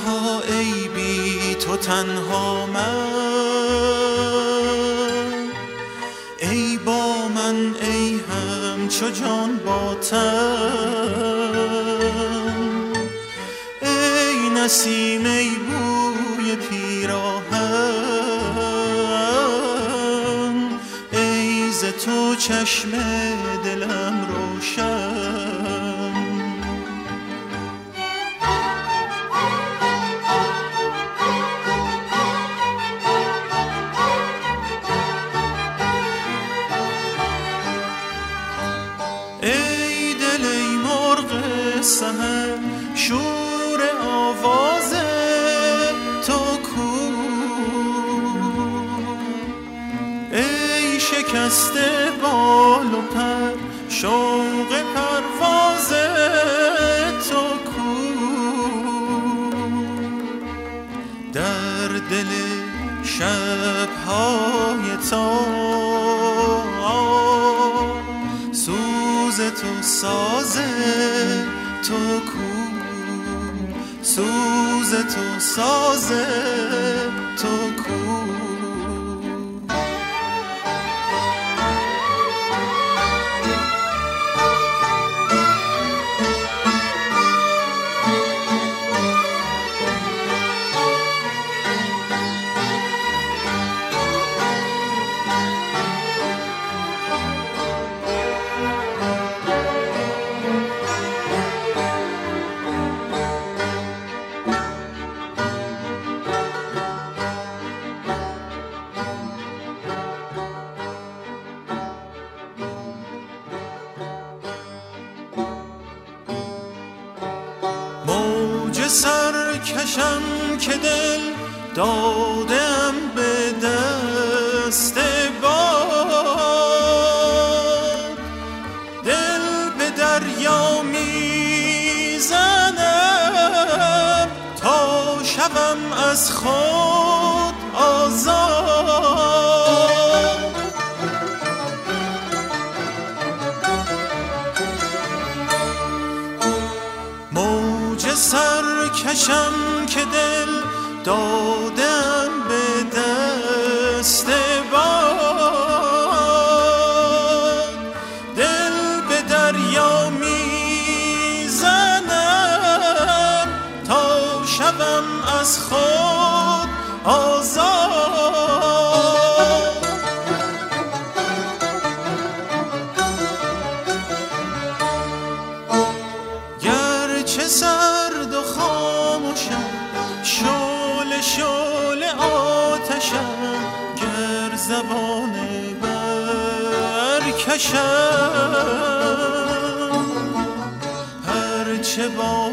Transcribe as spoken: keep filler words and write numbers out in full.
تنها ای بی تو تنها من، ای با من ای همچو جان با تن، ای نسیم ای بوی پیراهن، ای ز تو چشم دلم روشن. ای دل ای مرغ سحر شور آواز تو کو، ای شکسته بال و پر شوق پرواز تو کو، در دل شب‌های تار سوز تو ساز تو کو، سوز تو ساز تو کو. موج سرکشم که دل دادم به دست باد، دل به دریا میزنم تا شوم از خود آزاد. سرکشم که دل دادم به دست باد، دل به دریا میزنم تا شوم از خود آزاد. گرچه سرد و خاموشم شعله شعله آتشم، گر زبان برکشم هرچه با